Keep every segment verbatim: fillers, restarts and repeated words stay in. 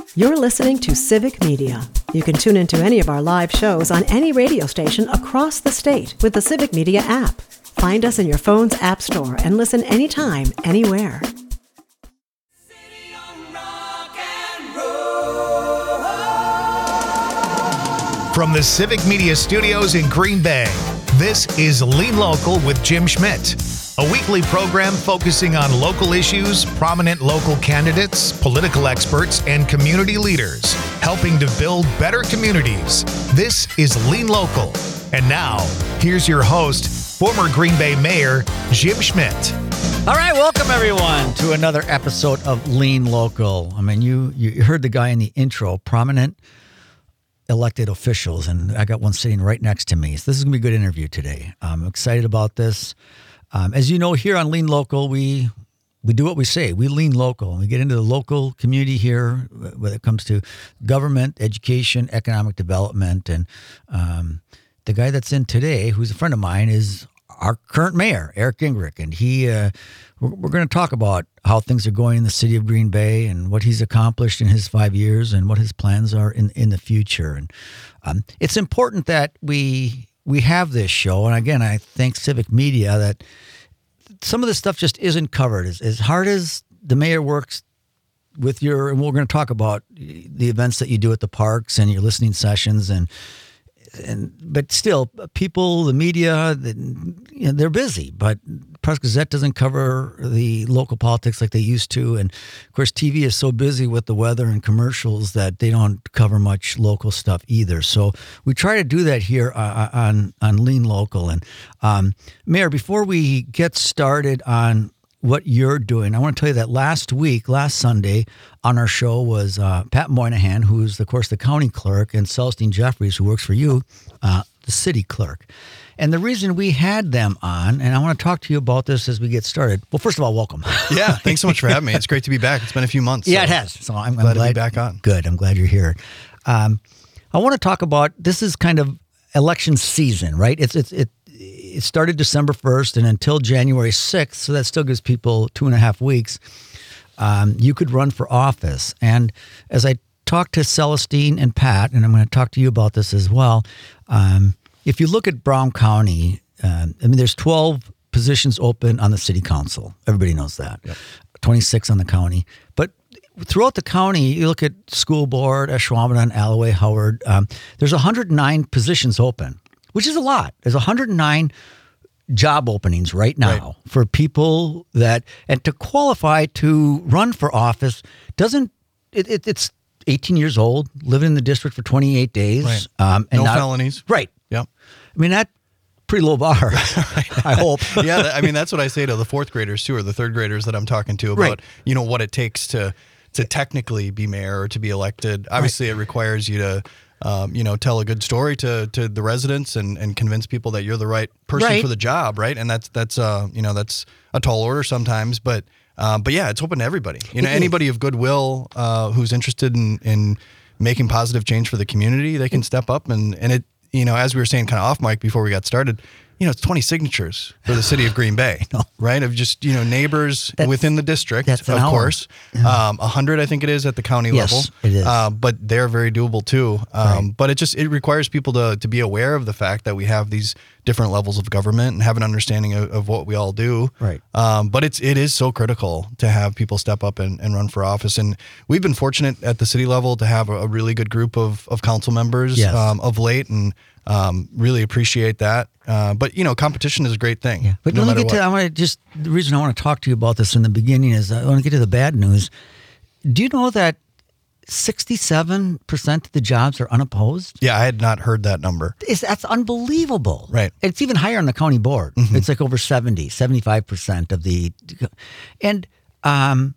You're listening to Civic Media. You can tune into any of our live shows on any radio station across the state with the Civic Media app. Find us in your phone's app store and listen anytime, anywhere. From the Civic Media Studios in Green Bay, this is Lean Local with Jim Schmidt, a weekly program focusing on local issues, prominent local candidates, political experts, and community leaders, helping to build better communities. This is Lean Local. And now, here's your host, former Green Bay Mayor, Jim Schmidt. All right, welcome everyone to another episode of Lean Local. I mean, you you heard the guy in the intro, prominent elected officials, and I got one sitting right next to me. So this is going to be a good interview today. I'm excited about this. Um, as you know, here on Lean Local, we we do what we say. We lean local. We get into the local community here when it comes to government, education, economic development. And um, the guy that's in today, who's a friend of mine, is our current mayor, Eric Gingrich. And he, uh, we're, we're going to talk about how things are going in the city of Green Bay and what he's accomplished in his five years and what his plans are in, in the future. And um, it's important that we we have this show. And again, I thank Civic Media that some of this stuff just isn't covered. As, as hard as the mayor works with your, and we're going to talk about the events that you do at the parks and your listening sessions and And but still, people, the media, the, you know, they're busy. But Press Gazette doesn't cover the local politics like they used to, and of course, T V is so busy with the weather and commercials that they don't cover much local stuff either. So we try to do that here uh, on on Lean Local. And um, Mayor, before we get started on what you're doing, I want to tell you that last week, last Sunday, on our show was uh, Pat Moynihan, who's, of course, the county clerk, and Celestine Jeffries, who works for you, uh, the city clerk. And the reason we had them on, and I want to talk to you about this as we get started. Well, first of all, welcome. Yeah, thanks so much for having me. It's great to be back. It's been a few months. Yeah, so it has. So I'm, I'm glad, glad to be back on. Good. I'm glad you're here. Um, I want to talk about, this is kind of election season, right? It's it's it. It started December first and until January sixth, so that still gives people two and a half weeks. Um, you could run for office. And as I talked to Celestine and Pat, and I'm going to talk to you about this as well, um, if you look at Brown County, um, I mean, there's twelve positions open on the city council. Everybody knows that. Yep. twenty-six on the county. But throughout the county, you look at school board, Ashwaubenon, Alloway, Howard, um, there's one hundred nine positions open, which is a lot. There's one hundred nine job openings right now right. for people that, and to qualify to run for office doesn't, it, it, it's eighteen years old, living in the district for twenty-eight days. Right. Um, and no not, felonies. Right. Yep. I mean, that's pretty low bar, I hope. Yeah, I mean, that's what I say to the fourth graders too, or the third graders that I'm talking to about, right. you know, what it takes to, to technically be mayor or to be elected. Obviously, right. it requires you to, Um, you know, tell a good story to, to the residents and, and convince people that you're the right person right. for the job, right? And that's that's uh you know that's a tall order sometimes, but um, but yeah, it's open to everybody. You know, anybody of goodwill uh, who's interested in, in making positive change for the community, they can step up and and it you know as we were saying kind of off mic before we got started. You know, it's twenty signatures for the city of Green Bay, right? Of just, you know, neighbors that's, within the district, of hour. course. Yeah. Um, one hundred, I think it is, at the county yes, level. it is. Uh, but they're very doable, too. Um, right. But it just, it requires people to, to be aware of the fact that we have these different levels of government and have an understanding of, of what we all do. Right. Um, but it's, it is so critical to have people step up and, and run for office. And we've been fortunate at the city level to have a, a really good group of, of council members yes. um, of late, and um, really appreciate that. Uh, but, you know, competition is a great thing. Yeah. But no let me get what. to, I want to just, the reason I want to talk to you about this in the beginning is I want to get to the bad news. Do you know that sixty-seven percent of the jobs are unopposed? Yeah, I had not heard that number. It's, that's unbelievable. Right. It's even higher on the county board. Mm-hmm. It's like over seventy, seventy-five percent of the, and um,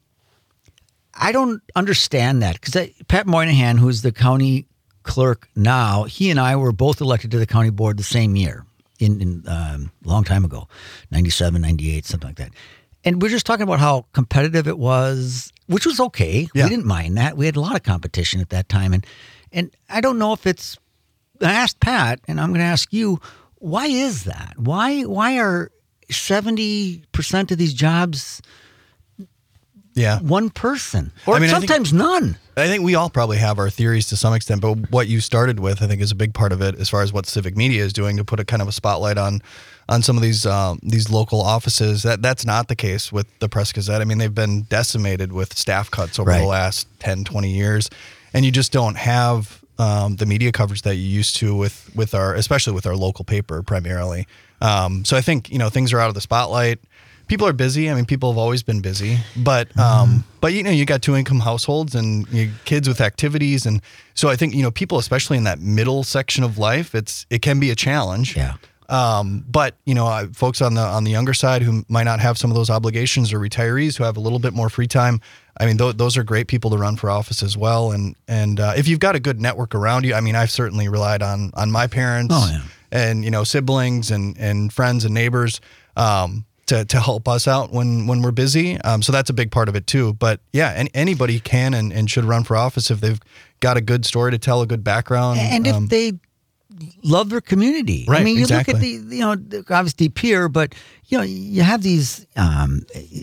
I don't understand that because Pat Moynihan, who's the county clerk now, he and I were both elected to the county board the same year in, in um, a long time ago, ninety-seven, ninety-eight, something like that. And we're just talking about how competitive it was, which was okay. Yeah. We didn't mind that. We had a lot of competition at that time. And and I don't know if it's, I asked Pat, and I'm going to ask you, why is that? Why why are seventy percent of these jobs Yeah. one person, or I mean, I sometimes think, none. I think we all probably have our theories to some extent, but what you started with, I think, is a big part of it as far as what civic media is doing to put a kind of a spotlight on on some of these um, these local offices. That that's not the case with the Press Gazette. I mean, they've been decimated with staff cuts over Right. the last ten, twenty years, and you just don't have um, the media coverage that you used to with with our, especially with our local paper primarily. Um, so I think, you know, things are out of the spotlight. People are busy. I mean, people have always been busy, but um, mm-hmm. but you know, you got two income households and you kids with activities, and so I think, you know, people, especially in that middle section of life, it's it can be a challenge. Yeah. Um, but you know, uh, folks on the on the younger side who might not have some of those obligations, or retirees who have a little bit more free time, I mean, th- those are great people to run for office as well. And and uh, if you've got a good network around you, I mean, I've certainly relied on on my parents oh, yeah. and you know siblings and and friends and neighbors. Um, To, to help us out when, when we're busy. Um, so that's a big part of it too. But yeah, any, anybody can and, and should run for office if they've got a good story to tell, a good background. And if um, they love their community. Right, I mean, you exactly. look at the, you know, obviously Pierre, but, you know, you have these um,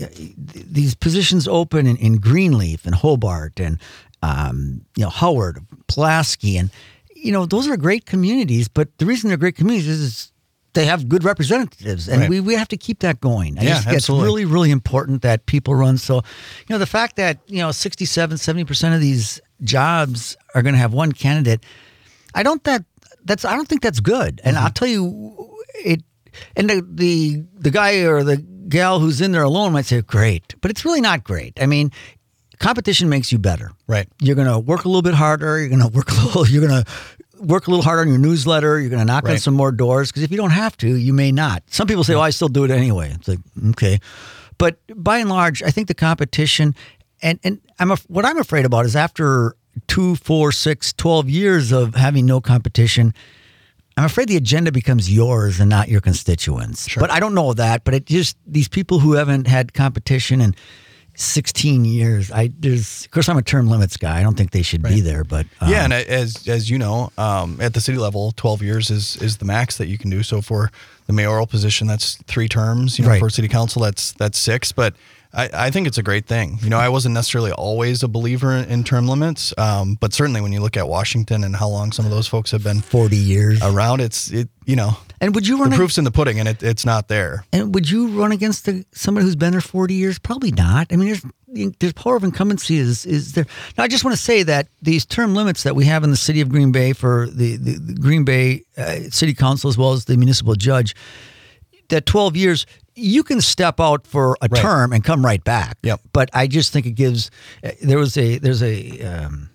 these positions open in, in Greenleaf and Hobart and, um, you know, Howard, Pulaski. And, you know, those are great communities. But the reason they're great communities is they have good representatives, and right. we, we have to keep that going. I yeah, just think absolutely. it's really, really important that people run. So, you know, the fact that, you know, sixty-seven, seventy percent of these jobs are going to have one candidate, I don't that that's I don't think that's good. And mm-hmm. I'll tell you, it. And the, the the guy or the gal who's in there alone might say, great, but it's really not great. I mean, competition makes you better. Right. You're going to work a little bit harder. You're going to work a little. You're going to. work a little harder on your newsletter. You're going to knock right. on some more doors, because if you don't have to, you may not. Some people say, "Oh, I still do it anyway." It's like, okay, but by and large, I think the competition, and and I'm a, what I'm afraid about is after two, four, six, twelve years of having no competition, I'm afraid the agenda becomes yours and not your constituents. Sure. But I don't know that. But it just these people who haven't had competition and sixteen years. I there's of course I'm a term limits guy. I don't think they should right. be there, but um, yeah, and as as you know, um, at the city level, twelve years is is the max that you can do. So for the mayoral position, that's three terms. You know, right. for city council, that's that's six. But I, I think it's a great thing. You know, I wasn't necessarily always a believer in, in term limits, um, but certainly when you look at Washington and how long some of those folks have been forty years around, it's it you know. And would you run? The proof's in the pudding, and it, it's not there. And would you run against the, somebody who's been there forty years? Probably not. I mean, there's there's power of incumbency is is there. Now, I just want to say that these term limits that we have in the city of Green Bay for the, the, the Green Bay uh, City Council as well as the municipal judge, that twelve years, you can step out for a right. term and come right back. Yep. But I just think it gives. Uh, there was a there's a. Um,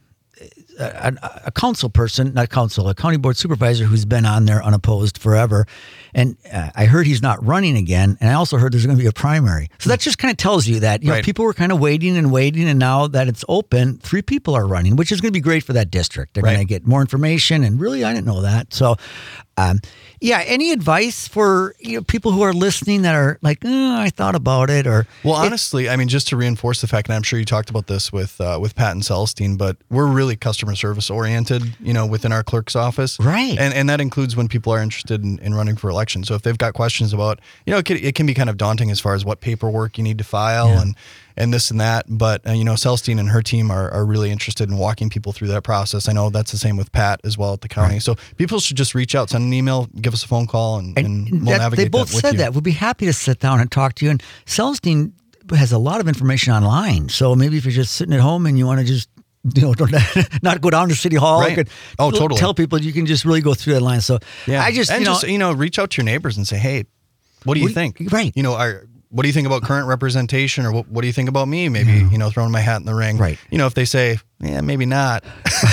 A, a council person, not council, a county board supervisor who's been on there unopposed forever. And uh, I heard he's not running again. And I also heard there's going to be a primary. So that just kind of tells you that, you know, right. people were kind of waiting and waiting. And now that it's open, three people are running, which is going to be great for that district. They're right. going to get more information. And really, I didn't know that. So, um, yeah, any advice for you know people who are listening that are like, oh, I thought about it? Or Well, honestly, I mean, just to reinforce the fact, and I'm sure you talked about this with uh, with Pat and Celestine, but we're really customer service oriented, you know, within our clerk's office. Right. And and that includes when people are interested in, in running for election. So if they've got questions about, you know, it can, it can be kind of daunting as far as what paperwork you need to file yeah. and and this and that. But, uh, you know, Celestine and her team are, are really interested in walking people through that process. I know that's the same with Pat as well at the county. Right. So people should just reach out, send an email, give us a phone call, and, and, and we'll that, navigate they both that with said you. that. We'd be happy to sit down and talk to you. And Celestine has a lot of information online. So maybe if you're just sitting at home and you want to just, you know, don't, not go down to City Hall. Right. Could Oh, totally. Tell people you can just really go through that line. So yeah. I just, and you know, just, you know, reach out to your neighbors and say, hey, what do you we, think? Right. You know, are, what do you think about current representation, or what, what do you think about me? Maybe, yeah. you know, throwing my hat in the ring. Right. You know, if they say, yeah, maybe not,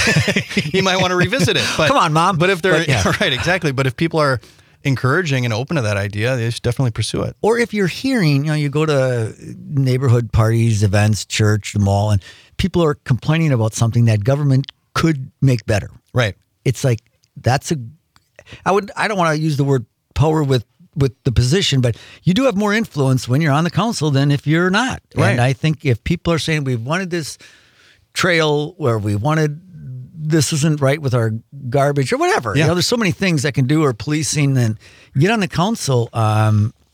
you might want to revisit it. But, come on, Mom. But if they're, but, yeah. right, exactly. But if people are encouraging and open to that idea, they should definitely pursue it. Or if you're hearing, you know, you go to neighborhood parties, events, church, the mall, and people are complaining about something that government could make better. Right. It's like, that's a, I would, I don't want to use the word power with, with the position, but you do have more influence when you're on the council than if you're not. Right. And I think if people are saying we've wanted this trail where we wanted, this isn't right with our garbage or whatever, yeah. you know, there's so many things that can do, or policing, and get on the council. Um,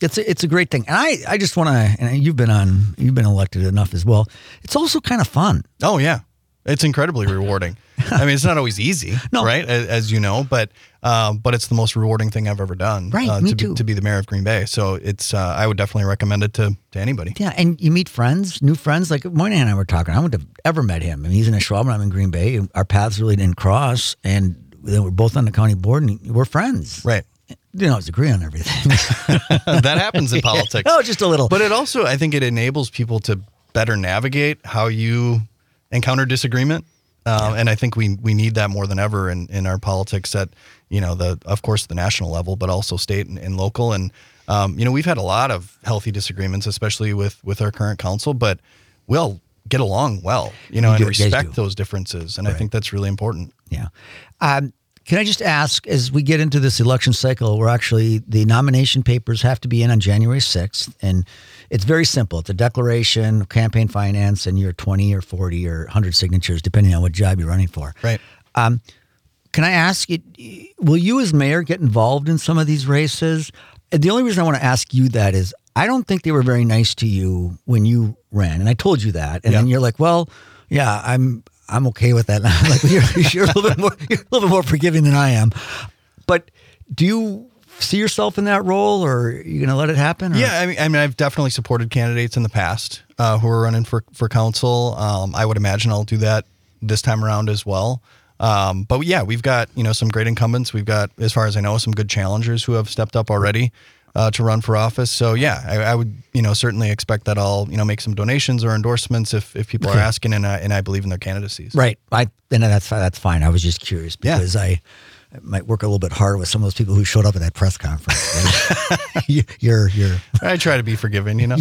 It's a, it's a great thing. And I, I just want to, and you've been on, you've been elected enough as well. It's also kind of fun. Oh, yeah. It's incredibly rewarding. I mean, it's not always easy, No. right? As, as you know, but um, but it's the most rewarding thing I've ever done. Right, uh, me to too. Be, to be the mayor of Green Bay. So it's, uh, I would definitely recommend it to, to anybody. Yeah, and you meet friends, new friends. Like Moynihan and I were talking. I wouldn't have ever met him. I mean, he's in Ashwaubenon, and I'm in Green Bay. And our paths really didn't cross, and then we're both on the county board, and we're friends. Right. You don't always agree on everything. That happens in politics. Oh, just a little. But it also, I think it enables people to better navigate how you encounter disagreement. Um, and I think we we need that more than ever in, in our politics at, you know, the of course, the national level, but also state and, and local. And, um, you know, we've had a lot of healthy disagreements, especially with, with our current council, but we'll get along well, you know, You and do, you guys respect do. those differences. And I Right. think that's really important. Yeah. Um, can I just ask, as we get into this election cycle, we're actually, the nomination papers have to be in on January sixth, and it's very simple. It's a declaration of campaign finance, and you're twenty or forty or one hundred signatures, depending on what job you're running for. Right. Um, can I ask, it, will you as mayor get involved in some of these races? And the only reason I want to ask you that is I don't think they were very nice to you when you ran, and I told you that, and Yeah. then you're like, well, yeah, I'm I'm okay with that. Like you're, you're a little bit more you're a little bit more forgiving than I am. But do you see yourself in that role, or are you going to let it happen? Or? Yeah, I mean, I mean, I've definitely supported candidates in the past uh, who are running for for council. Um, I would imagine I'll do that this time around as well. Um, but yeah, we've got, you know, some great incumbents. We've got, as far as I know, some good challengers who have stepped up already uh, to run for office. So yeah, I, I would, you know, certainly expect that I'll, you know, make some donations or endorsements if, if people are asking, and I, and I believe in their candidacies. Right. I and that's that's fine. I was just curious Yeah. because I, I might work a little bit harder with some of those people who showed up at that press conference. Right? You- you're you're I try to be forgiving, you know.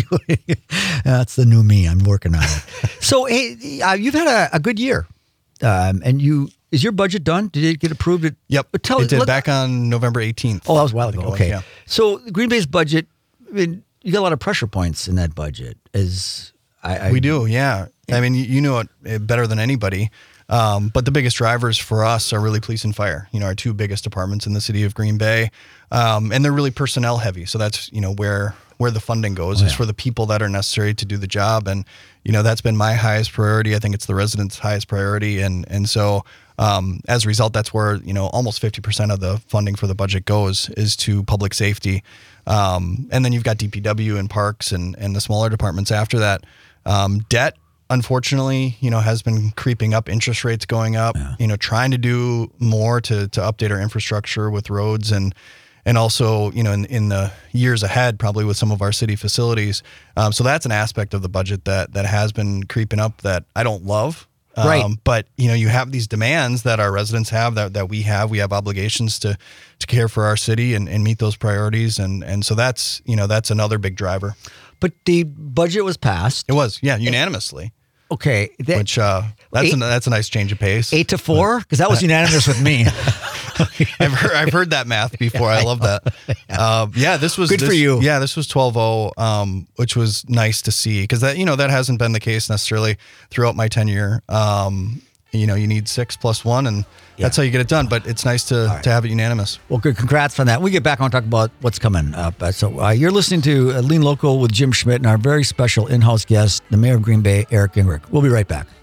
that's the new me. I'm working on it. So hey, uh, you've had a, a good year, um, and you is your budget done? Did it get approved? It, Yep, But tell it did let- back on November eighteenth. Oh, that was a while ago. I think it was, Okay. yeah. So Green Bay's budget, I mean, you got a lot of pressure points in that budget. Is I, I We do, yeah. I mean, you, you know it uh, better than anybody. Um, but the biggest drivers for us are really police and fire, you know, our two biggest departments in the city of Green Bay. Um, and they're really personnel heavy. So that's, you know, where where the funding goes Oh, is yeah. for the people that are necessary to do the job. And, you know, that's been my highest priority. I think it's the residents' highest priority. And and so um, as a result, that's where, you know, almost fifty percent of the funding for the budget goes is to public safety. Um, and then you've got D P W and parks and, and the smaller departments after that. Um, debt, unfortunately, you know, has been creeping up, interest rates going up, you know, trying to do more to, to update our infrastructure with roads and, and also, you know, in, in the years ahead, probably with some of our city facilities. Um, so that's an aspect of the budget that, that has been creeping up that I don't love. Um, Right. But, you know, you have these demands that our residents have, that, that we have. We have obligations to, to care for our city and, and meet those priorities. And, and so that's, you know, that's another big driver. but the budget was passed. It was, yeah, unanimously. Okay. That, Which uh, that's Eight- a, that's a nice change of pace. eight to four? Because that was unanimous with me. I've heard I've heard that math before. I love that. Um, yeah, this was Good for this- you. Yeah, this was twelve oh, um, which was nice to see because that you know that hasn't been the case necessarily throughout my tenure. Um, you know, you need six plus one, and that's how you get it done. But it's nice to to have it unanimous. Well, good. Congrats on that. When we get back, I want to talk about what's coming up. Uh, so uh, you're listening to uh, Lean Local with Jim Schmidt and our very special in-house guest, the mayor of Green Bay, Eric Gingrich. We'll be right back.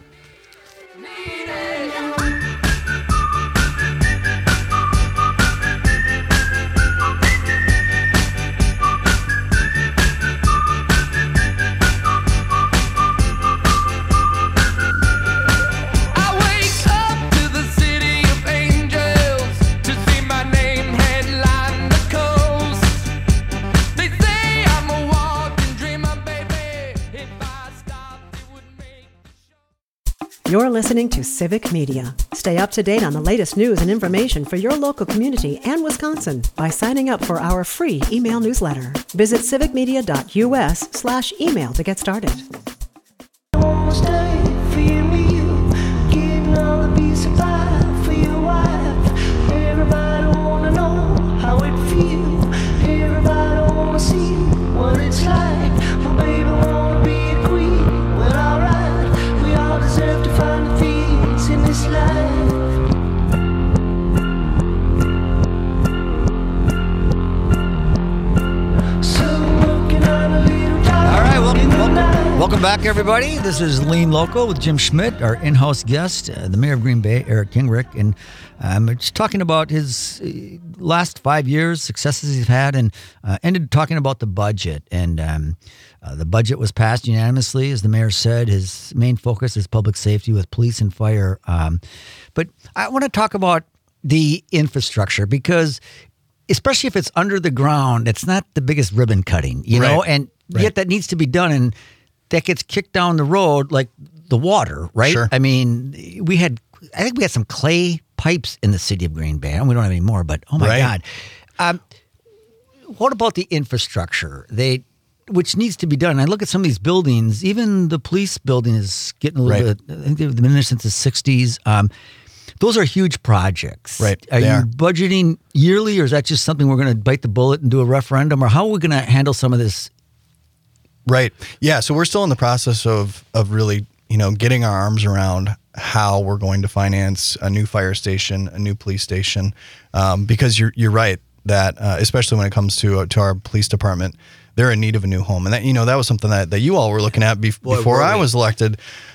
I wake up to the city of angels to see my name headline the coast. They say I'm a walking dreamer, baby. If I stopped, it would make the show. You're listening to Civic Media. Stay up to date on the latest news and information for your local community and Wisconsin by signing up for our free email newsletter. Visit civicmedia.us slash email to get started. Almost day for you and you, getting all the piece of pie for your wife. Everybody wanna know how it feels. Everybody wanna see what it's like. Well, baby, wanna be a queen. Well, alright, we all deserve to find the things in this life. So Welcome back, everybody. This is Lean Local with Jim Schmidt, our in-house guest, uh, the mayor of Green Bay, Eric Gingrich, and um, we're just talking about his uh, last five years, successes he's had, and uh, ended talking about the budget. And um, uh, the budget was passed unanimously, as the mayor said. His main focus is public safety with police and fire. Um, but I want to talk about the infrastructure because, especially if it's under the ground, it's not the biggest ribbon cutting, you know, Right. and Right. yet that needs to be done. And that gets kicked down the road like the water, right? Sure. I mean, we had, I think we had some clay pipes in the city of Green Bay. And we don't have any more, but oh my Right. God. Um, what about the infrastructure? They, which needs to be done. I look at some of these buildings, even the police building is getting a little Right. bit, I think they've been there since the sixties. Um, those are huge projects. Right. Are They you are. budgeting yearly, or is that just something we're going to bite the bullet and do a referendum? Or how are we going to handle some of this? Right. Yeah. So we're still in the process of of really, you know, getting our arms around how we're going to finance a new fire station, a new police station, um, because you're you're right that uh, especially when it comes to uh, to our police department, they're in need of a new home, and that you know that was something that, that you all were looking at bef- Boy, before were I we. was elected.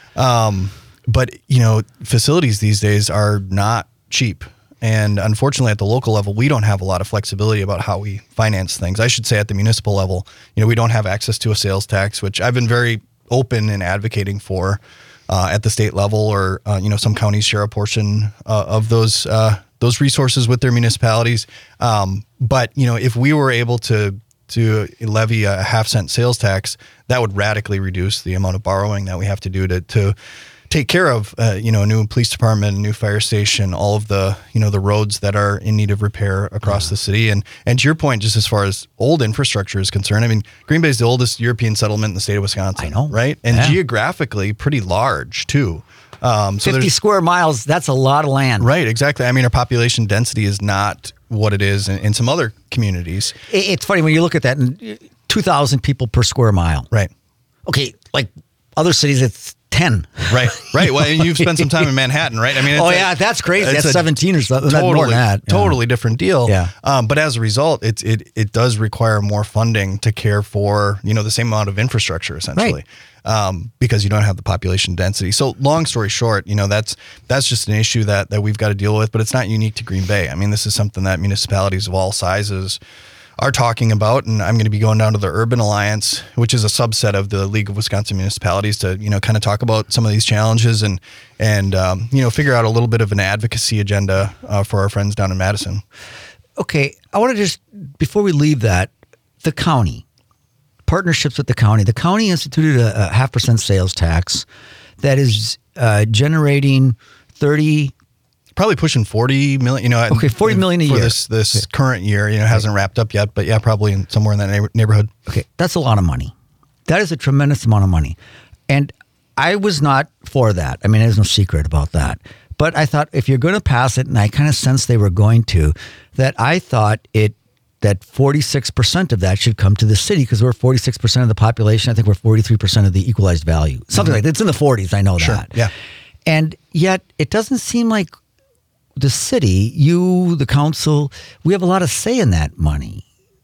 Um, but you know, facilities these days are not cheap. And unfortunately, at the local level, we don't have a lot of flexibility about how we finance things. I should say at the municipal level, you know, we don't have access to a sales tax, which I've been very open in advocating for uh, at the state level, or uh, you know, some counties share a portion uh, of those uh, those resources with their municipalities. Um, but you know, if we were able to to levy a half cent sales tax, that would radically reduce the amount of borrowing that we have to do to to. take care of, uh, you know, a new police department, a new fire station, all of the, you know, the roads that are in need of repair across the city. And and to your point, just as far as old infrastructure is concerned, I mean, Green Bay is the oldest European settlement in the state of Wisconsin. I know. Right? And Yeah. geographically pretty large too. Um, so fifty there's square miles, that's a lot of land. right, exactly. I mean, our population density is not what it is in, in some other communities. It- It's funny when you look at that, and two thousand people per square mile. Right. Okay, like other cities, it's ten. Right, right. Well, and you've spent some time in Manhattan, right? I mean, it's Oh, a- yeah, that's crazy. it's That's a seventeen or something. That's Totally, more than that. Yeah. totally different deal. Yeah. Um, but as a result, it's it it does require more funding to care for, you know, the same amount of infrastructure essentially, um, because you don't have the population density. So long story short, you know, that's that's just an issue that that we've got to deal with. But it's not unique to Green Bay. I mean, this is something that municipalities of all sizes are talking about, and I'm going to be going down to the Urban Alliance, which is a subset of the League of Wisconsin Municipalities, to you know kind of talk about some of these challenges and and um, you know figure out a little bit of an advocacy agenda uh, for our friends down in Madison. Okay, I want to just, before we leave that, the county, partnerships with the county. The county instituted a, a half percent sales tax that is uh, generating thirty. Probably pushing forty million. You know, Okay, forty million a for year. this this current year. You know, hasn't wrapped up yet, but yeah, probably in, somewhere in that neighbor- neighborhood. Okay, that's a lot of money. That is a tremendous amount of money. And I was not for that. I mean, there's no secret about that. But I thought if you're going to pass it, and I kind of sensed they were going to, that I thought it that forty-six percent of that should come to the city because we're forty-six percent of the population. I think we're forty-three percent of the equalized value. Something like that. It's in the forties. I know Sure, that. yeah. And yet it doesn't seem like the city, you, the council, we have a lot of say in that money.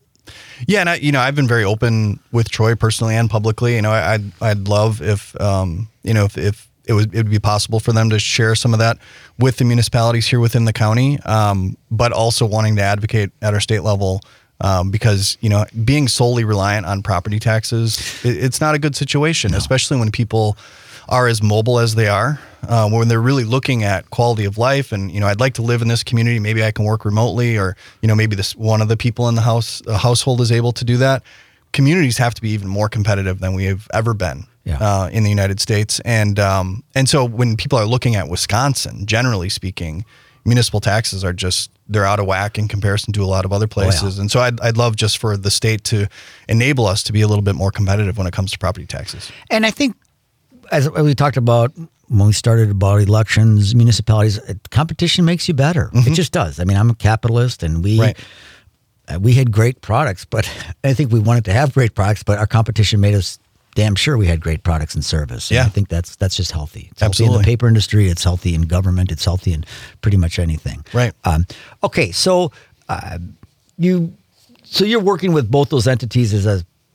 Yeah, and I, you know, I've been very open with Troy personally and publicly. You know, I, I'd I'd love if um, you know, if, if it would it would be possible for them to share some of that with the municipalities here within the county, um, but also wanting to advocate at our state level. Um, because you know, being solely reliant on property taxes, it, it's not a good situation, especially when people are as mobile as they are. Uh, when they're really looking at quality of life, and you know, I'd like to live in this community. Maybe I can work remotely, or you know, maybe this one of the people in the house uh, household is able to do that. Communities have to be even more competitive than we have ever been Yeah. uh, in the United States, and um, and so when people are looking at Wisconsin, generally speaking, municipal taxes are just they're out of whack in comparison to a lot of other places. And so I'd I'd love just for the state to enable us to be a little bit more competitive when it comes to property taxes. And I think, as we talked about when we started about elections, municipalities, uh, competition makes you better. It just does. I mean, I'm a capitalist, and we Right. uh, we had great products, but I think we wanted to have great products, but our competition made us damn sure we had great products and service. And Yeah. I think that's that's just healthy. It's healthy in Absolutely. the paper industry. It's healthy in government. It's healthy in pretty much anything. Right. Um, okay, so uh, you so you're working with both those entities as a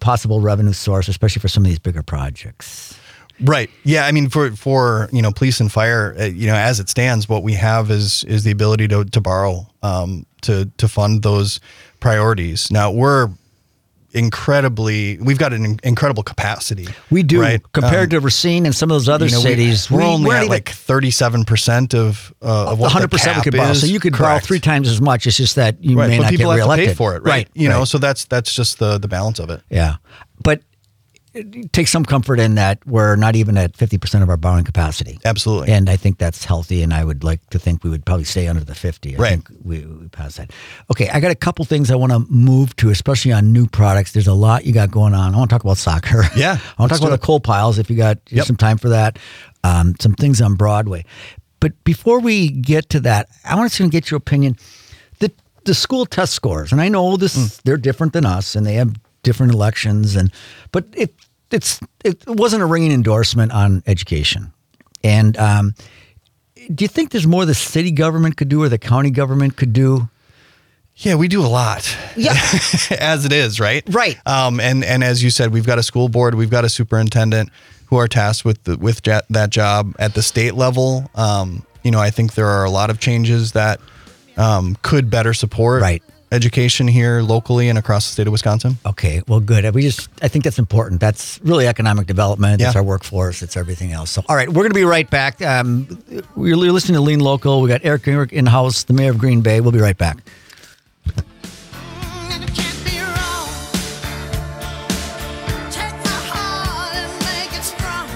possible revenue source, especially for some of these bigger projects. Right. Yeah. I mean, for, for, you know, police and fire, uh, you know, as it stands, what we have is, is the ability to, to borrow, um, to, to fund those priorities. Now we're incredibly, we've got an in- incredible capacity. We do, right? compared Um, to Racine and some of those other you know, we- cities. We're we, only we're at even- like thirty-seven percent of, uh, of what one hundred percent the we cap could borrow. is. So you could borrow Correct. three times as much. It's just that you Right. may But not get people have reelected. to pay for it, right? Right. You know, right. so that's, that's just the, the balance of it. Yeah. But take some comfort in that we're not even at fifty percent of our borrowing capacity. Absolutely. And I think that's healthy, and I would like to think we would probably stay under the fifty. I Right. think we, we pass that. Okay, I got a couple things I want to move to, especially on new products. There's a lot you got going on. I want to talk about soccer. Yeah, I want to let's talk do about it. the coal piles if you got Yep. some time for that. Um, some things on Broadway. But before we get to that, I want to get your opinion. The the school test scores, and I know this Mm. they're different than us, and they have different elections, and but it it's it wasn't a ringing endorsement on education. And um, do you think there's more the city government could do or the county government could do? Yeah, we do a lot. Yeah. As it is, right? Right. Um, and, and as you said, we've got a school board, we've got a superintendent who are tasked with the, with ja- that job at the state level. Um, you know, I think there are a lot of changes that um, could better support Right. education here locally and across the state of Wisconsin. Okay, well, good. We just, I think that's important. That's really economic development. It's Yeah. our workforce. It's everything else. So, all right, we're going to be right back. Um, we're listening to Lean Local. We got Eric Gingrich in house, the mayor of Green Bay. We'll be right back. And it can't be wrong. Take my heart and make it strong.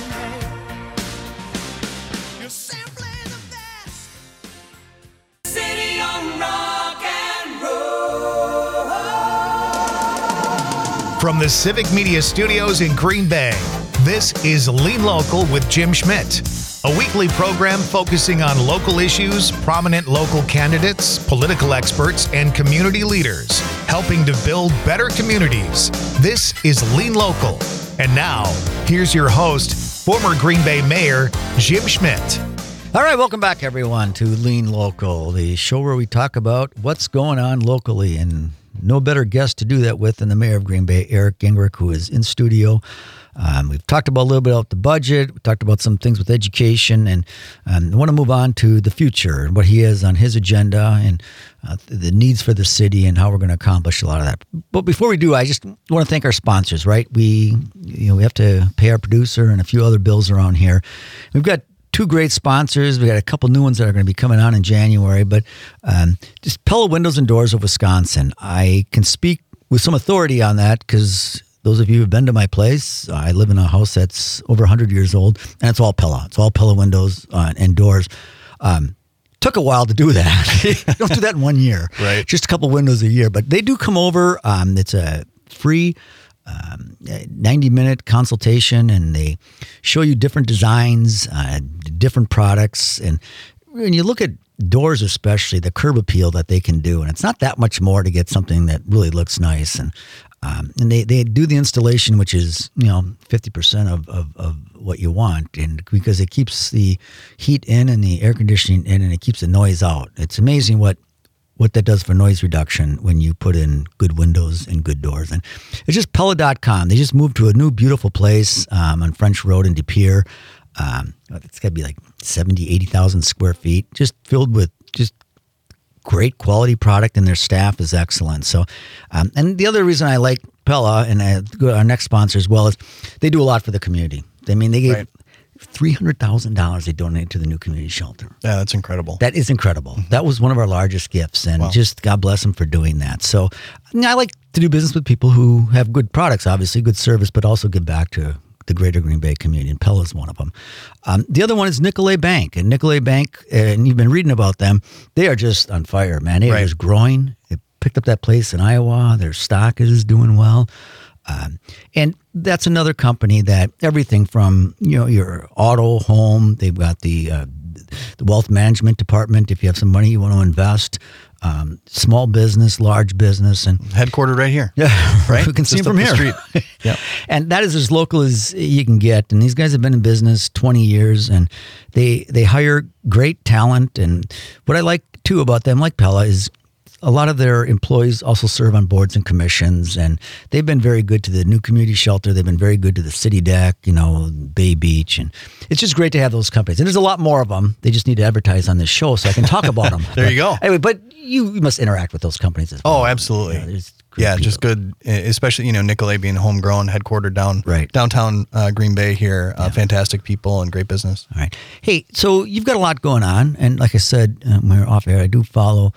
You're simply the best. City on rock and roll. From the Civic Media Studios in Green Bay, this is Lean Local with Jim Schmidt, a weekly program focusing on local issues, prominent local candidates, political experts, and community leaders, helping to build better communities. This is Lean Local. And now, here's your host, former Green Bay Mayor, Jim Schmidt. All right, welcome back, everyone, to Lean Local, the show where we talk about what's going on locally. And no better guest to do that with than the mayor of Green Bay, Eric Gingrich, who is in studio. Um, we've talked about a little bit about the budget. We talked about some things with education, and um, I want to move on to the future and what he has on his agenda and uh, the needs for the city and how we're going to accomplish a lot of that. But before we do, I just want to thank our sponsors. Right, we you know we have to pay our producer and a few other bills around here. We've got two great sponsors. We got a couple new ones that are going to be coming on in January, but um, just Pella Windows and Doors of Wisconsin. I can speak with some authority on that because those of you who have been to my place, I live in a house that's over one hundred years old, and it's all Pella. It's all Pella windows uh, and doors. Um, took a while to do that. You don't do that in one year. Right. Just a couple windows a year. But they do come over. Um, it's a free um, ninety-minute consultation, and they show you different designs, uh, different products. And when you look at doors, especially, the curb appeal that they can do, and it's not that much more to get something that really looks nice. And Um, and they, they do the installation, which is, you know, fifty percent of, of, of what you want. And because it keeps the heat in and the air conditioning in, and it keeps the noise out. It's amazing what, what that does for noise reduction when you put in good windows and good doors. And it's just Pella dot com. They just moved to a new, beautiful place um, on French Road in De Pere. Um, it's got to be like seventy, eighty thousand square feet, just filled with just great quality product, and their staff is excellent. So, um, and the other reason I like Pella and I, our next sponsor as well is they do a lot for the community. I mean, they gave Right. three hundred thousand dollars they donated to the new community shelter. Yeah, that's incredible. That is incredible. That was one of our largest gifts, and Wow. just God bless them for doing that. So, you know, I like to do business with people who have good products, obviously good service, but also give back to the greater Green Bay community, and Pella is one of them. Um, the other one is Nicolay Bank, and Nicolay Bank, and you've been reading about them. They are just on fire, man. They are Right. just growing. They picked up that place in Iowa. Their stock is doing well. Um, and that's another company that everything from, you know, your auto, home, they've got the uh, the wealth management department. If you have some money you want to invest, um, small business, large business, and Headquartered right here. yeah, Right? we can see Just them from up the here. street. Yep. And that is as local as you can get. And these guys have been in business twenty years, and they they hire great talent. And what I like too about them, like Pella, is a lot of their employees also serve on boards and commissions, and they've been very good to the new community shelter. They've been very good to the city deck, you know, Bay Beach, and it's just great to have those companies. And there's a lot more of them. They just need to advertise on this show so I can talk about them. There But you go. Anyway, but you, you must interact with those companies as well. Oh, absolutely. Yeah, there's great Yeah, just people. good, especially, you know, Nicolay being homegrown, headquartered down Right. downtown uh, Green Bay here. Uh, fantastic people and great business. All right. Hey, so you've got a lot going on, and like I said, um, when we're off air, I do follow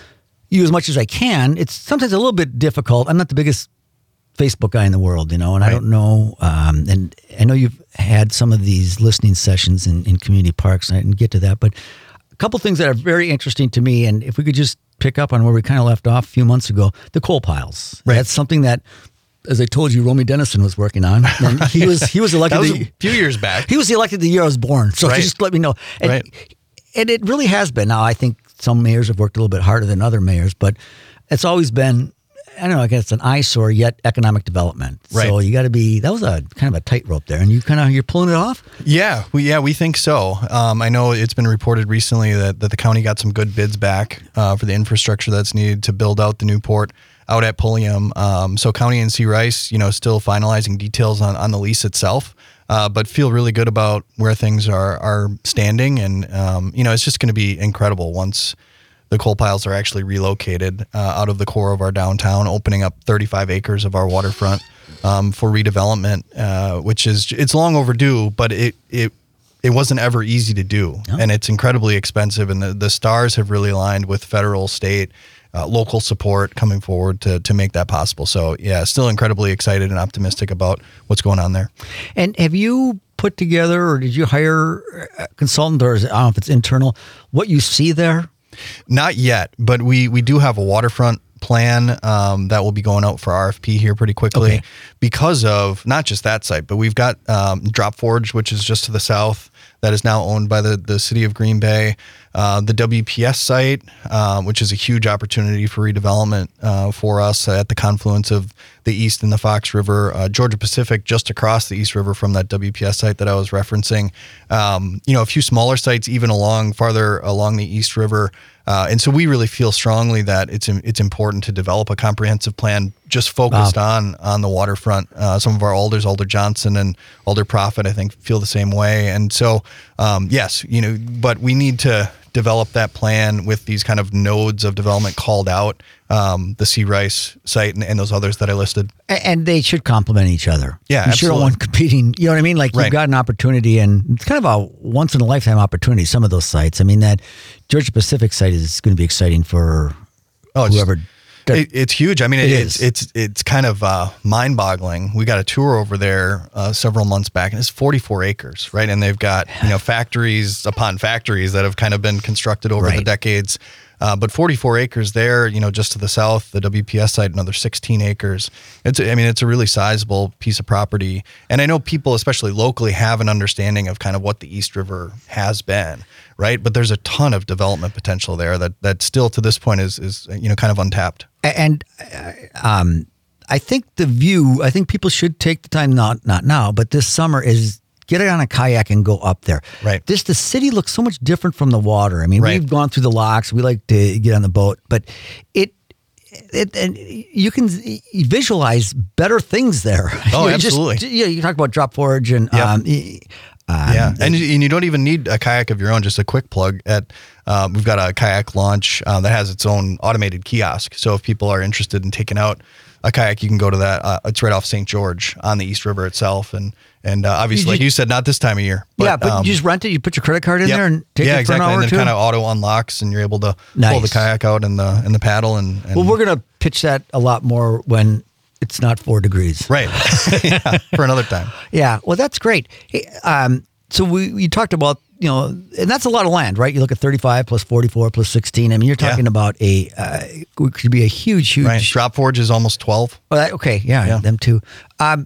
you as much as I can. It's sometimes a little bit difficult. I'm not the biggest Facebook guy in the world, you know, and I Right. don't know. Um, and I know you've had some of these listening sessions in, in community parks, and I didn't get to that, but a couple things that are very interesting to me, and if we could just pick up on where we kind of left off a few months ago, the coal piles. Right. That's something that, as I told you, Romy Dennison was working on. And he was he was elected. That was the- a few years back. he was elected the year I was born. So Right. just let me know. And, Right. and it really has been. Now, I think some mayors have worked a little bit harder than other mayors, but it's always been, I don't know, I guess it's an eyesore, yet economic development. So Right. you got to be, that was a kind of a tightrope there. And you kind of, you're pulling it off? Yeah, we yeah we think so. Um, I know it's been reported recently that, that the county got some good bids back uh, for the infrastructure that's needed to build out the new port out at Pulliam. Um, so County and C. Rice, you know, still finalizing details on, on the lease itself, uh, but feel really good about where things are are standing. And um, you know, it's just going to be incredible once the coal piles are actually relocated uh, out of the core of our downtown, opening up thirty-five acres of our waterfront um, for redevelopment, uh, which is it's long overdue, but it it it wasn't ever easy to do, Oh. and it's incredibly expensive. And the, the stars have really aligned with federal, state, uh, local support coming forward to to make that possible. So yeah, still incredibly excited and optimistic about what's going on there. And have you put together, or did you hire a consultant, or is it, I don't know if it's internal, what you see there? Not yet, but we we do have a waterfront plan um, that will be going out for R F P here pretty quickly Okay. because of not just that site, but we've got um, Drop Forge, which is just to the south, that is now owned by the, the city of Green Bay. Uh, the W P S site, uh, which is a huge opportunity for redevelopment uh, for us at the confluence of the East and the Fox River. Uh, Georgia Pacific, just across the East River from that W P S site that I was referencing. Um, you know, a few smaller sites even along farther along the East River. Uh, and so we really feel strongly that it's it's important to develop a comprehensive plan just focused on on the waterfront. Uh, some of our alders, Alder Johnson and Alder Prophet, I think, feel the same way. And so, um, yes, you know, but we need to develop that plan with these kind of nodes of development called out, um, the C. Rice site and, and those others that I listed. A- And they should complement each other. Yeah, you sure don't absolutely. want competing. You know what I mean? Like you've Right. got an opportunity, and it's kind of a once in a lifetime opportunity. Some of those sites. I mean, that Georgia Pacific site is going to be exciting for Oh, it's- whoever. It, it's huge. I mean, It it, is. it's it's it's kind of uh, mind-boggling. We got a tour over there uh, several months back, and it's forty-four acres, right? And they've got you know factories upon factories that have kind of been constructed over the Right. decades. Uh, but forty-four acres there, you know, just to the south, the W P S site, another sixteen acres. It's, I mean, it's a really sizable piece of property. And I know people, especially locally, have an understanding of kind of what the East River has been, right? But there's a ton of development potential there that that still to this point is is you know kind of untapped. And uh, um, I think the view. I think people should take the time, not not now, but this summer is. Get it on a kayak and go up there. Right. This the city looks so much different from the water. I mean, Right. we've gone through the locks. We like to get on the boat, but it. It, and you can visualize better things there. Oh, You just- absolutely. yeah, you talk about Drop Forge and Yep. um, y- um, Yeah, and you, and you don't even need a kayak of your own. Just a quick plug at um, we've got a kayak launch uh, that has its own automated kiosk. So if people are interested in taking out a kayak, you can go to that. Uh, it's right off Saint George on the East River itself, and and uh, obviously, You like just- you said, not this time of year. yeah, but um, you just rent it. You put your credit card in yep. there and take yeah, it for exactly, an hour and or then two. kind of auto unlocks, and you're able to pull the Nice. kayak out and the and the paddle. And, and well, we're gonna pitch that a lot more when it's not four degrees. right yeah, for another time. Yeah, well, that's great. Hey, um, so we you talked about you know, and that's a lot of land, right? You look at thirty-five plus forty-four plus sixteen. I mean, you're Yeah. talking about a uh, it could be a huge, huge. Right, Drop Forge is almost twelve. Oh, that- okay, yeah, Yeah. them too. Um,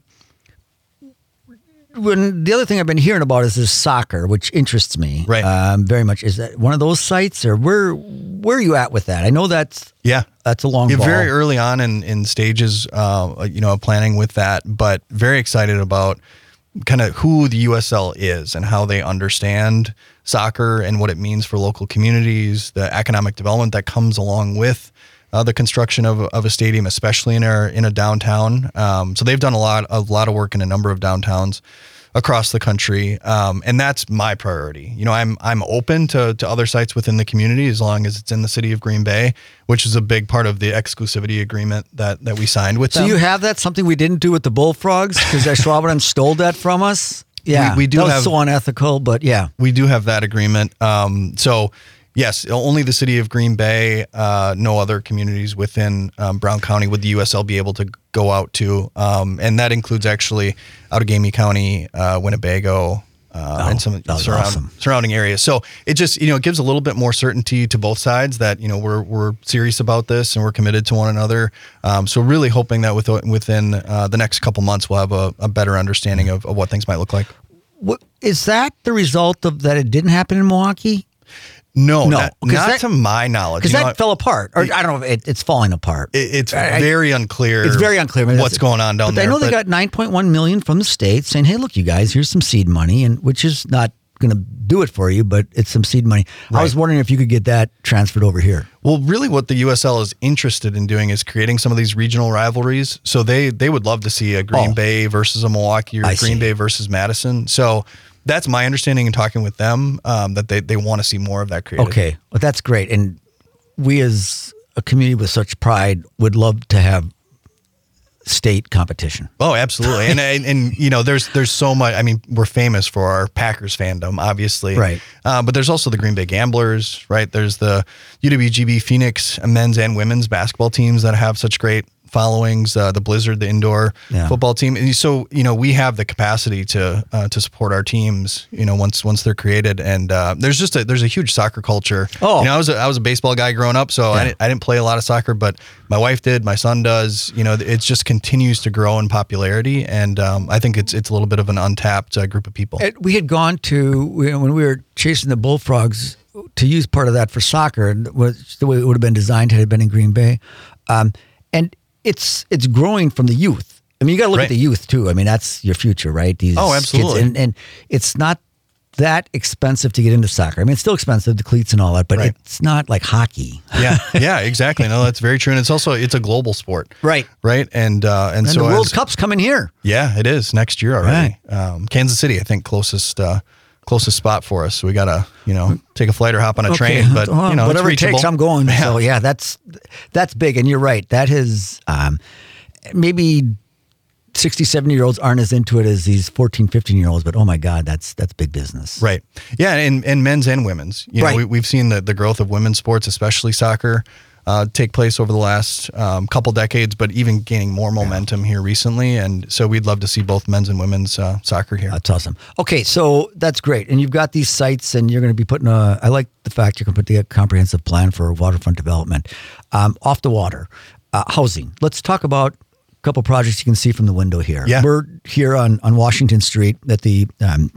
when the other thing I've been hearing about is this soccer, which interests me Right. um, very much. Is that one of those sites, or where where are you at with that? I know that's Yeah. that's a long Yeah, ball. very early on in, in stages, uh, you know, of planning with that, but very excited about kind of who the U S L is and how they understand soccer and what it means for local communities, the economic development that comes along with uh, the construction of, of a stadium, especially in our in a downtown. Um, so they've done a lot a lot of work in a number of downtowns across the country, um, and that's my priority. You know, I'm I'm open to to other sites within the community as long as it's in the city of Green Bay, which is a big part of the exclusivity agreement that that we signed with So them. you have that, something we didn't do with the bullfrogs because Ashwaubenon stole that from us? Yeah, We- we do that was have- so unethical, but yeah. We do have that agreement. Um, so, yes, only the city of Green Bay, uh, no other communities within um, Brown County would the U S L be able to go out to. Um, and that includes actually Outagamie County, uh, Winnebago, uh, Oh, and some that was surround, awesome. surrounding areas. So it just, you know, it gives a little bit more certainty to both sides that, you know, we're, we're serious about this and we're committed to one another. Um, so really hoping that with, within uh, the next couple months, we'll have a, a better understanding of, of what things might look like. What, is that the result of that it didn't happen in Milwaukee? No, No, not, 'cause not that- to my knowledge. Because You know, that fell apart. Or I don't know, it, it's falling apart. it- it's I- I- very unclear. It's very unclear. I mean, what's that's- going on down but there. I know they got nine point one million from the state saying, "Hey, look, you guys, here's some seed money," and which is not going to do it for you, but it's some seed money. I was Right. wondering if you could get that transferred over here. Well, really, what the U S L is interested in doing is creating some of these regional rivalries. So they they would love to see a Green Oh. Bay versus a Milwaukee or I a Green see. Bay versus Madison. So that's my understanding in talking with them, um, that they, they want to see more of that created. Okay, well, that's great. And we, as a community with such pride, would love to have state competition. Oh, absolutely. and, and and you know, there's there's so much. I mean, we're famous for our Packers fandom, obviously, Right. Uh, but there's also the Green Bay Gamblers, right? There's the U W G B Phoenix men's and women's basketball teams that have such great followings. Uh, the Blizzard, the indoor Yeah. football team. And so you know, we have the capacity to uh, to support our teams. You know, once once they're created, and uh, there's just a there's a huge soccer culture. Oh. you know, I was a, I was a baseball guy growing up, so I, didn't, I didn't play a lot of soccer, but my wife did, my son does. You know, it just continues to grow in popularity, and um, I think it's it's a little bit of an untapped uh, group of people. Uh, We had gone to, when we were chasing the bullfrogs, to use part of that for soccer, and was the way it would have been designed had it been in Green Bay. Um, and it's it's growing from the youth. I mean, you got to look Right. at the youth too. I mean, that's your future, right? These Oh, kids. absolutely. And, and it's not that expensive to get into soccer. I mean, it's still expensive, the cleats and all that, but Right. it's not like hockey. yeah, yeah, exactly. No, that's very true, and it's also it's a global sport, Right. Right, and uh, and, And so the World as- Cup's coming here. yeah, it is next year already. Um, Kansas City, I think, closest uh, closest spot for us. So we gotta you know take a flight or hop on a train, but Well, you know whatever it it's reachable. takes, I'm going. Yeah. So yeah, that's that's big, and you're right. That is um, maybe sixty, seventy year olds aren't as into it as these fourteen, fifteen year olds, but oh my God, that's that's big business. Right. Yeah, and, and men's and women's. You know, Right. we, we've seen the, the growth of women's sports, especially soccer, uh, take place over the last um, couple decades, but even gaining more momentum here recently. And so we'd love to see both men's and women's uh, soccer here. That's awesome. Okay, so that's great. And you've got these sites, and you're going to be putting a, I like the fact you can put together a comprehensive plan for waterfront development. Um, off the water, uh, housing. Let's talk about a couple projects you can see from the window here. Yeah. We're here on, on Washington Street at the um,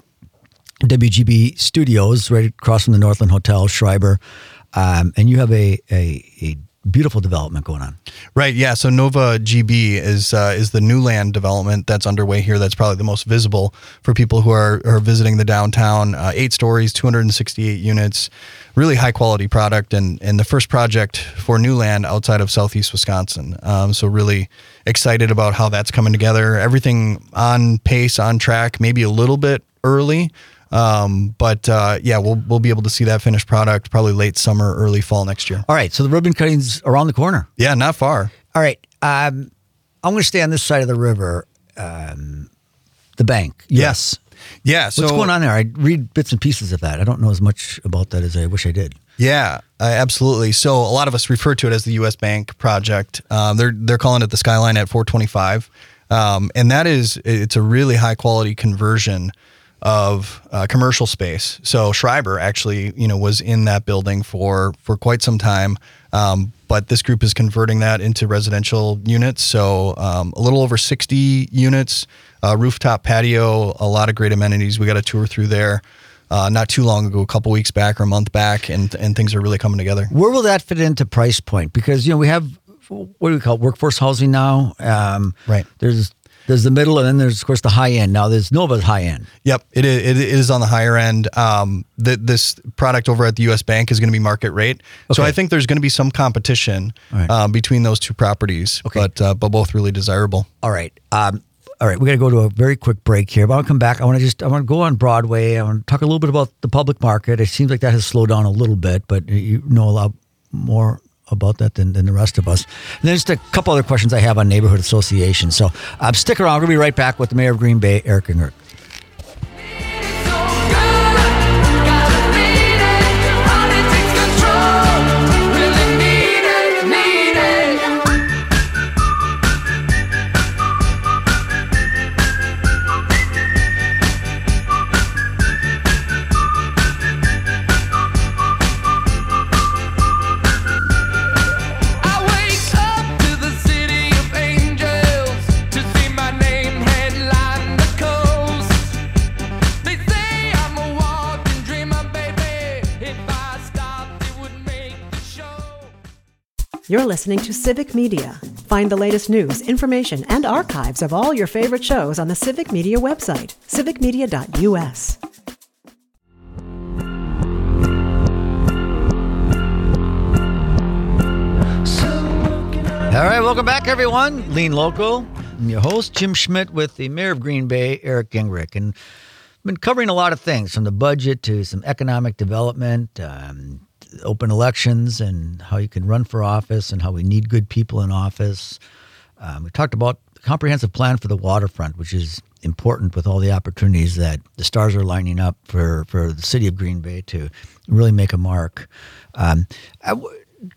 W G B Studios, right across from the Northland Hotel, Schreiber. Um, and you have a, a, a beautiful development going on. Right. Yeah. So Nova G B is uh, is the new land development that's underway here. That's probably the most visible for people who are, are visiting the downtown. Uh, eight stories, two hundred sixty-eight units, really high quality product, and and the first project for new land outside of Southeast Wisconsin. Um, so really excited about how that's coming together. Everything on pace, on track, maybe a little bit early. Um, but uh, yeah, we'll we'll be able to see that finished product probably late summer, early fall next year. All right, so the ribbon cutting's around the corner. Yeah, not far. All right. Um, I'm going to stay on this side of the river. Um, the bank. Yes. Yeah. So What's going on there? I read bits and pieces of that. I don't know as much about that as I wish I did. Yeah, uh, absolutely. So a lot of us refer to it as the U S Bank project. Um, they're they're calling it the Skyline at four twenty-five, um, and that is it's a really high quality conversion of uh, commercial space. So Schreiber actually, you know, was in that building for for quite some time, um, but this group is converting that into residential units. So um, a little over sixty units, uh, rooftop patio, a lot of great amenities. We got a tour through there. Uh, not too long ago, a couple weeks back or a month back, and and things are really coming together. Where will that fit into price point? Because, you know, we have, what do we call it, workforce housing now? Um, Right. There's There's the middle, and then there's, of course, the high end. Now, there's Nova's high end. Yep, it is, it is on the higher end. Um, the, this product over at the U S Bank is going to be market rate. So Okay. I think there's going to be some competition All right. uh, between those two properties, Okay. but uh, but both really desirable. All right. Um, all right. We're going to go to a very quick break here. But I want to come back. I want to just, I want to go on Broadway. I want to talk a little bit about the public market. It seems like that has slowed down a little bit, but you know a lot more about that than, than the rest of us. And then just a couple other questions I have on neighborhood associations. So um, stick around. We're going to be right back with the mayor of Green Bay, Eric Gingrich. I wake up to the city of angels to see my name headline the coast. They say I'm a walking dreamer, baby. If I stopped, it would make the show. You're listening to Civic Media. Find the latest news, information, and archives of all your favorite shows on the Civic Media website, civic media dot u s. All right, welcome back, everyone. Lean Local. I'm your host, Jim Schmidt, with the mayor of Green Bay, Eric Gingrich. And I've been covering a lot of things, from the budget to some economic development, um, open elections, and how you can run for office and how we need good people in office. Um, we talked about the comprehensive plan for the waterfront, which is important with all the opportunities that the stars are lining up for, for the city of Green Bay to really make a mark. Um, I w-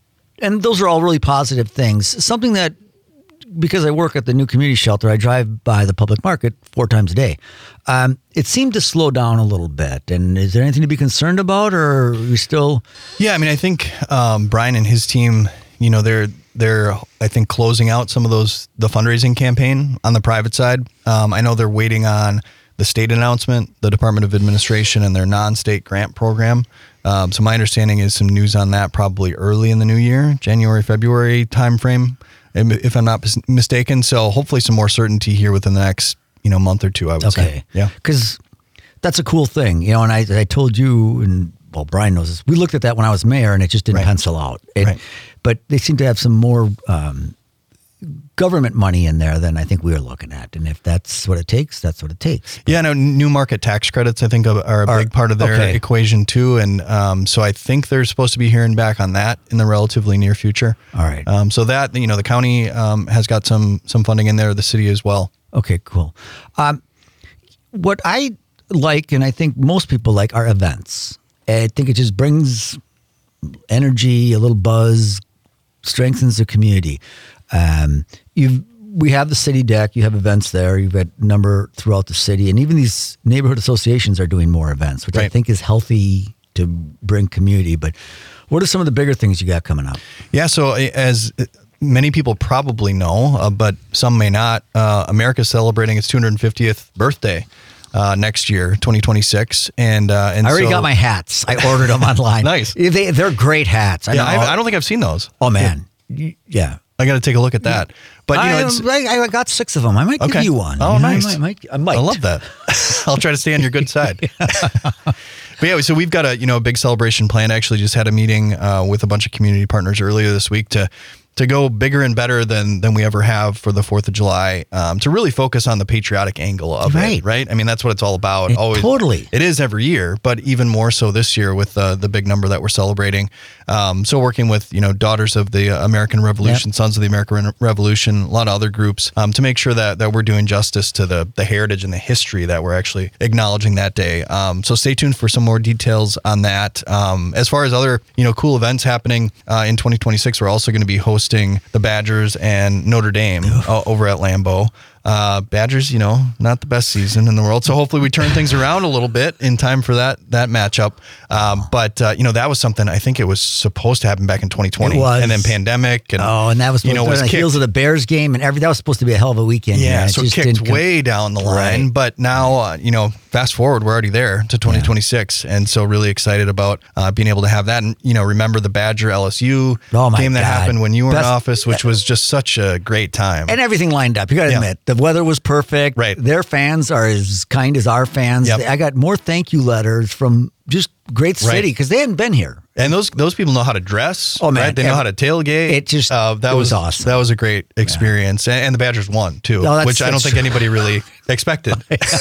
And those are all really positive things. Something that, because I work at the new community shelter, I drive by the public market four times a day. Um, it seemed to slow down a little bit. And is there anything to be concerned about, or are we still? Yeah, I mean, I think um, Brian and his team, you know, they're they're I think closing out some of those the fundraising campaign on the private side. Um, I know they're waiting on the state announcement, the Department of Administration, and their non-state grant program. Um, so my understanding is some news on that probably early in the new year, January, February timeframe, if I'm not mis- mistaken. So hopefully some more certainty here within the next, you know, month or two, I would Okay. say. Yeah. Because that's a cool thing, you know, and I, I told you, and well, Brian knows this, we looked at that when I was mayor and it just didn't Right. pencil out. It, Right. But they seem to have some more um, government money in there than I think we were looking at. And if that's what it takes, that's what it takes. Yeah, no, new market tax credits, I think, are are a Are- big part of their okay. equation too. And um, so I think they're supposed to be hearing back on that in the relatively near future. All right. Um, so that, you know, the county um, has got some some funding in there, the city as well. Okay, cool. Um, what I like, and I think most people like, are events. I think it just brings energy, a little buzz, strengthens the community. Um, you've we have the city deck. You have events there. You've got a number throughout the city, and even these neighborhood associations are doing more events, which I Right. think is healthy to bring community. But what are some of the bigger things you got coming up? Yeah, so uh, as many people probably know, uh, but some may not, uh, America's celebrating its two hundred fiftieth birthday uh, next year, twenty twenty-six. And, uh, and I already so, got my hats. I ordered them online. Nice. They, they're great hats. I Yeah, know. I, I don't think I've seen those. Oh man, Y- yeah. I got to take a look at that. But, you know, I, it's, I, I got six of them. I might give Okay. you one. Oh, You know, nice. I might, I might. I love that. I'll try to stay on your good side. But yeah, so we've got a you know a big celebration planned. I actually just had a meeting uh, with a bunch of community partners earlier this week to to go bigger and better than than we ever have for the Fourth of July. Um, to really focus on the patriotic angle of Right. it, right? I mean, that's what it's all about. It- Always, totally. It is every year, but even more so this year with uh, the big number that we're celebrating. Um, so working with you know Daughters of the American Revolution, Yep. Sons of the American Revolution, a lot of other groups, um, to make sure that that we're doing justice to the the heritage and the history that we're actually acknowledging that day. Um, so stay tuned for some more details on that. Um, as far as other you know cool events happening uh, in twenty twenty-six, we're also going to be hosting the Badgers and Notre Dame uh, over at Lambeau. Uh, Badgers, you know, not the best season in the world. So hopefully we turn things around a little bit in time for that that matchup. Um, but, uh, you know, that was something I think it was supposed to happen back in twenty twenty. It was. And then pandemic. And, Oh, and that was you know, on was the kicked. heels of the Bears game and every that was supposed to be a hell of a weekend. Yeah, It so just kicked didn't come- way down the line. Right. But now, uh, you know, fast forward, we're already there to twenty twenty-six. And so really excited about uh, being able to have that. And, you know, remember the Badger L S U Oh, my game that God. happened when you were Best- in office, which was just such a great time. and everything lined up. You got to Yeah. admit, The weather was perfect. Right. Their fans are as kind as our fans. Yep. I got more thank you letters from just great city Right. because they hadn't been here. And those those people know how to dress. Oh, man. right? They know Every- how to tailgate. It just- uh, that it was was awesome. That was a great experience, and, and the Badgers won too, Oh, that's- which I don't that's think true. anybody really expected,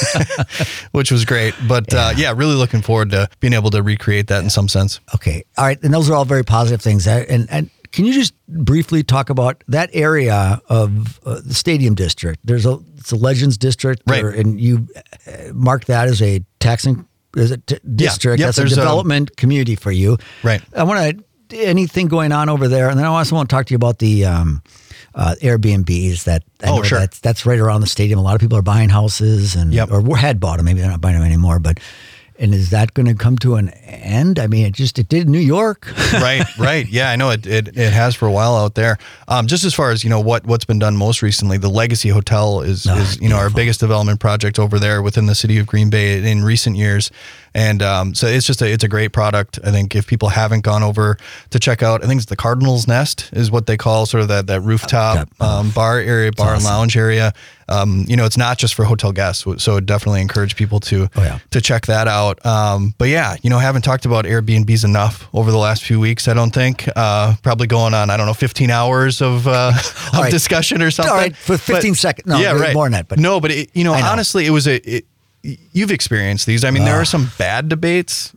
which was great. But yeah. Uh, yeah, really looking forward to being able to recreate that in some sense. Okay. All right. And those are all very positive things. Uh, And, and can you just briefly talk about that area of uh, the stadium district? There's a, it's a Legends district. Right. there, and you uh, mark that as a taxing as a t- district. Yep, That's a there's a- development community for you. Right. I want to, anything going on over there. And then I also want to talk to you about the um, uh, Airbnbs that, I Oh, know sure. That's, that's right around the stadium. A lot of people are buying houses and, Yep. or had bought them. Maybe they're not buying them anymore, but, and is that going to come to an end? I mean, it just, it did in New York. right, right. Yeah, I know it, it. It has for a while out there. Um, just as far as you know, what what's been done most recently, the Legacy Hotel is, Oh, is you know our beautiful. biggest development project over there within the city of Green Bay in recent years, and um, so it's just a it's a great product. I think if people haven't gone over to check out, I think it's the Cardinal's Nest is what they call sort of that that rooftop um, bar area, bar and awesome. lounge area. Um, you know, it's not just for hotel guests, so I'd definitely encourage people to Oh, yeah. to check that out. Um, but yeah, you know, haven't talked about Airbnbs enough over the last few weeks. I don't think uh, probably going on I don't know fifteen hours of uh, of All right. discussion or something. All right, for fifteen But- seconds. No, yeah, way right. more than that, but- no, but it, you know, I know. honestly, it was a. It, You've experienced these. I mean, there are some bad debates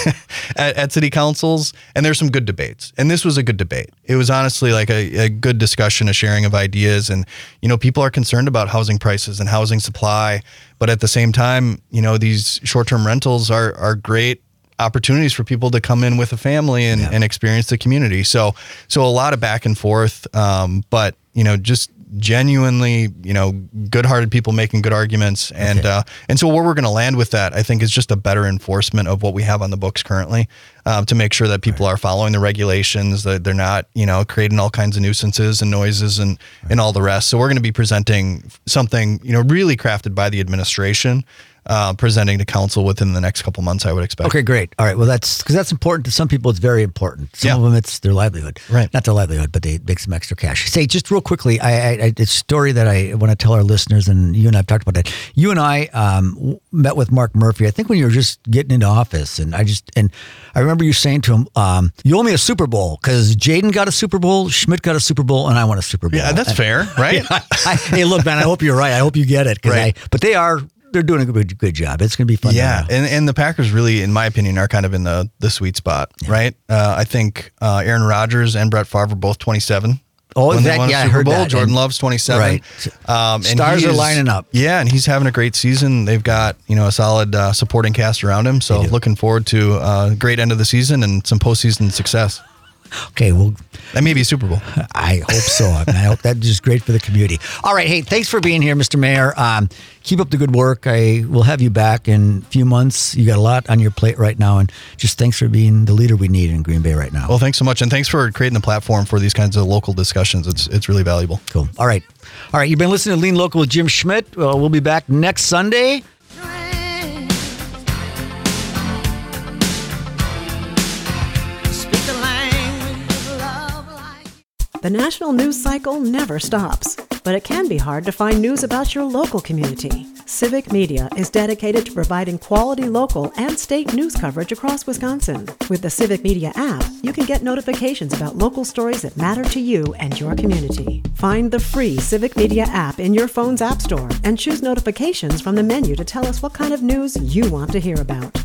at, at city councils, and there's some good debates. And this was a good debate. It was honestly like a, a good discussion, a sharing of ideas. And, you know, people are concerned about housing prices and housing supply. But at the same time, you know, these short-term rentals are are great opportunities for people to come in with a family and, Yeah. and experience the community. So, so a lot of back and forth. Um, but, you know, just genuinely, you know, good-hearted people making good arguments, and Okay. uh, and so where we're going to land with that, I think, is just a better enforcement of what we have on the books currently, um, to make sure that people are following the regulations, that they're not, you know, creating all kinds of nuisances and noises and and all the rest. So we're going to be presenting something, you know, really crafted by the administration, uh, presenting to council within the next couple months, I would expect. Okay, great. All right. Well, that's because that's important to some people. It's very important. Some Yeah. of them, it's their livelihood. Right. Not their livelihood, but they make some extra cash. Say, just real quickly, I, I, I it's a story that I want to tell our listeners, and you and I have talked about that. You and I um, w- met with Mark Murphy, I think when you were just getting into office, and I just, and I remember you saying to him, um, you owe me a Super Bowl because Jaden got a Super Bowl, Schmidt got a Super Bowl, and I want a Super Bowl. Yeah, that's And- fair, right? I, I, hey, look, man, I hope you're right. I hope you get it. 'cause Right. I, but they are, they're doing a good, good job. It's going to be fun. to Yeah, know. and, and the Packers really, in my opinion, are kind of in the the sweet spot, right? Uh, I think uh, Aaron Rodgers and Brett Favre are both twenty-seven. Oh, when they that- won a yeah, I Super heard Bowl. that. Jordan And- Love's twenty-seven. Right. Um, and Stars he are is- lining up. Yeah, and he's having a great season. They've got, you know, a solid uh, supporting cast around him. So They do. looking forward to uh, a great end of the season and some postseason success. Okay, well, And maybe a Super Bowl. I hope so. I, mean, I hope that's just great for the community. All right. Hey, thanks for being here, Mister Mayor. Um, keep up the good work. I will have you back in a few months. You got a lot on your plate right now. And just thanks for being the leader we need in Green Bay right now. Well, thanks so much. And thanks for creating the platform for these kinds of local discussions. It's, it's really valuable. Cool. All right. All right. You've been listening to Lean Local with Jim Schmidt. Well, we'll be back next Sunday. Speak the language of love like The national news cycle never stops, but it can be hard to find news about your local community. Civic Media is dedicated to providing quality local and state news coverage across Wisconsin. With the Civic Media app, you can get notifications about local stories that matter to you and your community. Find the free Civic Media app in your phone's app store and choose notifications from the menu to tell us what kind of news you want to hear about.